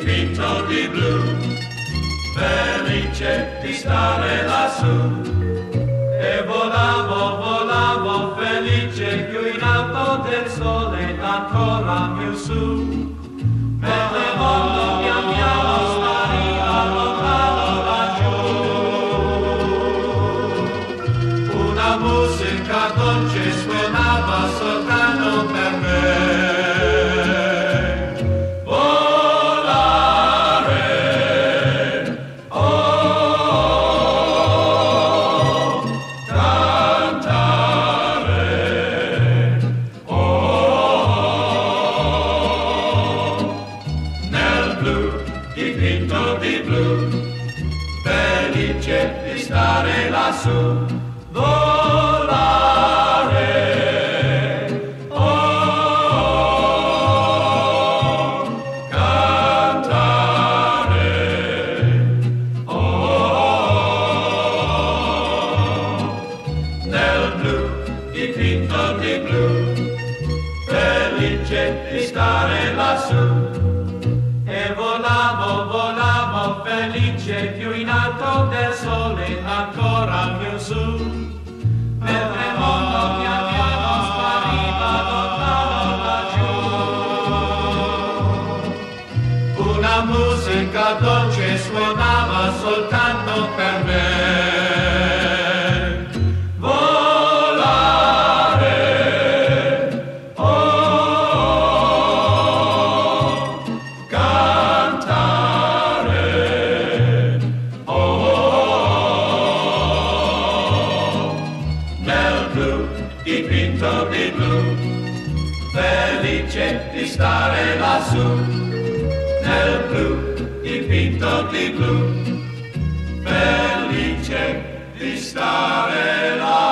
dipinto di blu, felice di stare lassù. E volavo, volavo felice più in alto del sole, ancora più su. Mentre il mondo pian piano spariva lontano laggiù. Una musica dolce suonava soltanto per me. Dipinto di blu, felice di stare lassù, volare, oh, cantare, oh, nel blu, dipinto di blu, felice di stare lassù. E volavo, volavo felice più in alto del sole, ancora più su. Mentre il mondo pian piano spariva lontano laggiù. Una musica dolce suonava soltanto per me. Dipinto di blu, felice di stare lassù, nel blu, dipinto di blu, felice di stare lassù.